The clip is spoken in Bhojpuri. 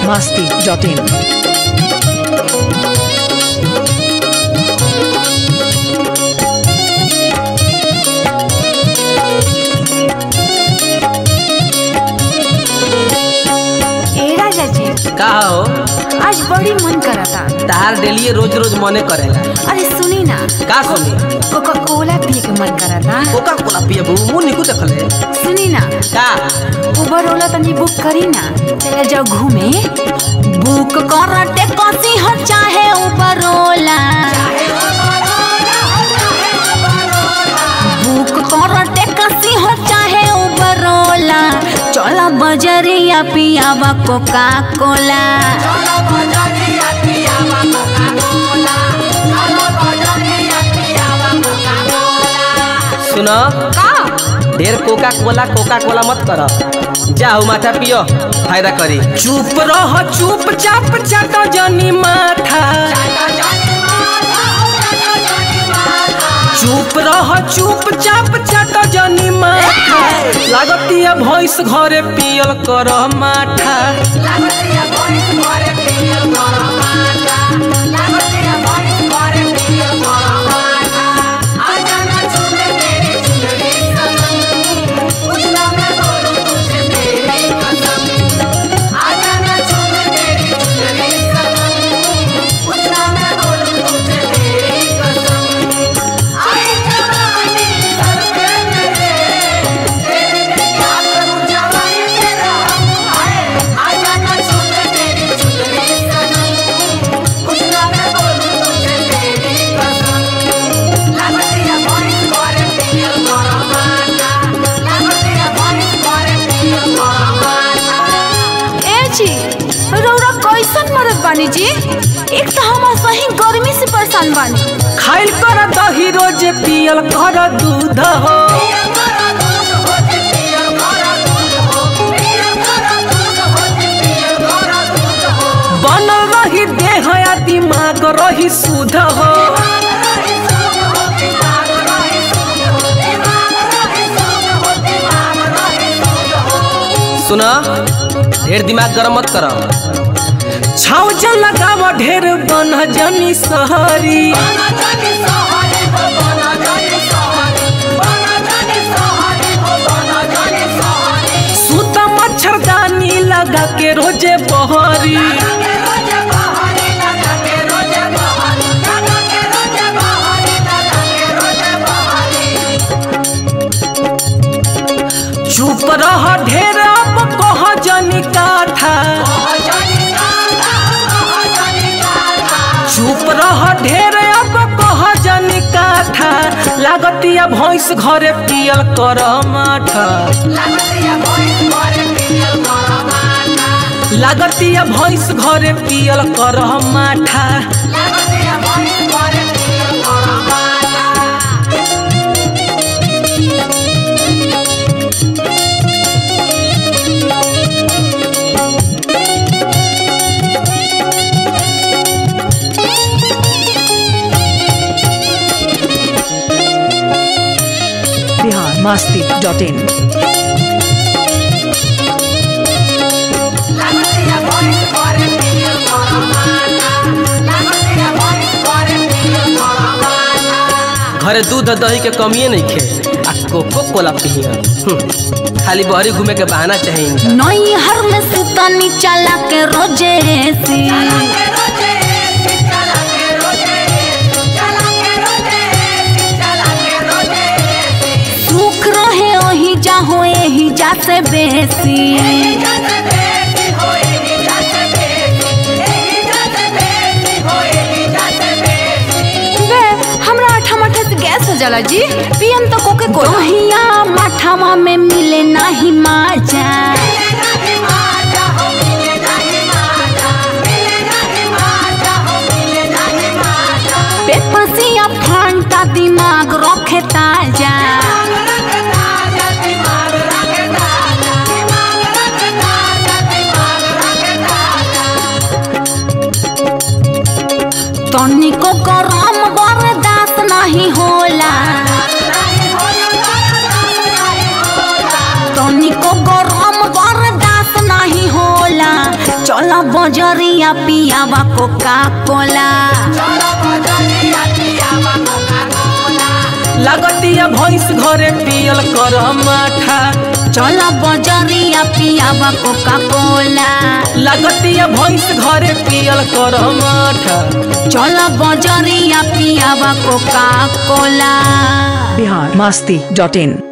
biharmasti.in का हो आज बड़ी मन करता। तार डेलिए रोज रोज मने करेला। अरे सुनी ना, का सुनी? कोका कोला पिए के मन करता। कोका कोला पिए मुंह निकू देखले। सुनी ना, का उबर ओला तनी बुक करी ना, चला जाओ घूमे। बुक करते कसी हो चाहे उबर ओला, बुक करते कसी हो चाहे उबर ओला। चला बजरिया पियावा कोका कोला। सुनो का ढेर कोका कोला मत कर। जाओ माथा पियो, फायदा करी। चुप रह, चुपचाप चाटो जनी माथा। चुप रह, चुपचाप चाटो जनी माथा। लागतिया भैंस घरे पियल कर माठा। बानी जी, एक तो हम सही गर्मी से परेशान बानी। खाइल कर दही रोज पियल कर दूध हो। बनल रही देह या दिमाग रही शुद्ध हो। सुना, ढेर दिमाग गरम मत कर। छाव जल लगाव ढेर बन जनी सहरी। सूत मच्छरदानी लगा के रोजे बहरी। चुप रह, ढेर अब कह जनी काठा। चुप रह, ढेर अब कह जनी काठा। लागतिया भैंस घरे पियल कर माठा। लागतिया भैंस घरे पियल कर माठा। biharmasti.in घरे दूध दही के कमिए नहीं खे, आ कोको कोला पिए। खाली बहरी घूमे के बहाना चाहिए। नई हर में सुतनी चला के रोजे सी। सुख रहे ओही जा हो एही जा से बेसी। गैस हो जाला जी, पियन तो कोके को दहिया माठावा में मिले नाही माजा। पेपसिया फांटा दिमाग रखे ताजा। तनिको गरम बर्दाश्त नहीं होला। तनिको गरम बर्दाश्त नहीं होला। चलो बजरिया पियावा कोका कोला। लागतिया भैंस घरे पियल कर माठा। चलो बजरिया पियावा कोका कोला। लागतिया भैंस घरे पियल कर माठा। चलो बजरिया पियावा कोका कोला। biharmasti.in